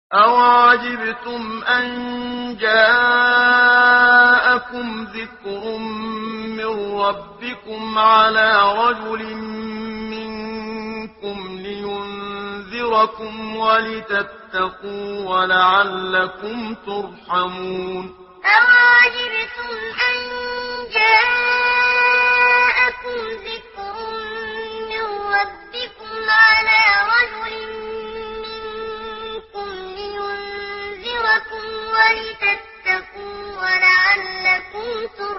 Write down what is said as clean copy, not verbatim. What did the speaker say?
أَوَعَجِبْتُمْ أَن جَاءَكُمْ ذِكْرٌ مِّن رَّبِّكُمْ عَلَىٰ رَجُلٍ مِّنكُمْ لِيُنذِرَكُمْ وَلِتَتَّقُوا وَلَعَلَّكُمْ تُرْحَمُونَ أَوَعَجِبْتُمْ أَن جَاءَكُمْ ذِكْرٌ مِّن رَّبِّكُمْ عَلَىٰ رَجُلٍ مِّنكُمْ لِيُنذِرَكُمْ وَلِتَتَّقُوا وَلَعَلَّكُمْ تُرْحَمُونَ